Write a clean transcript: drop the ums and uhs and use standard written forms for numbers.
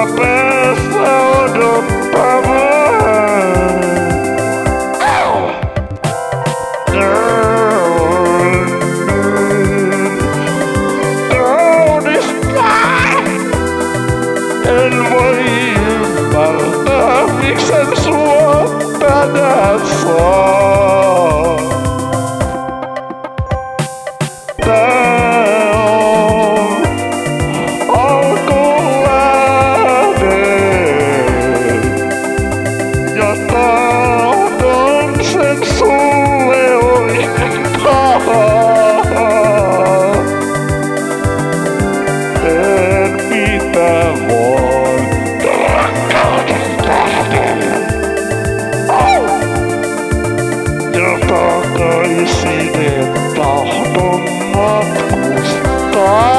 päässä odottamaan. Kaunista, en voi ymmärtää, miksen sua tänään saa. Tää on alkulähde, ja tahdon sen sulle oikeastaan. En mitä voi rakkauden tähden. Ja takaisin en tahdon matkustaa.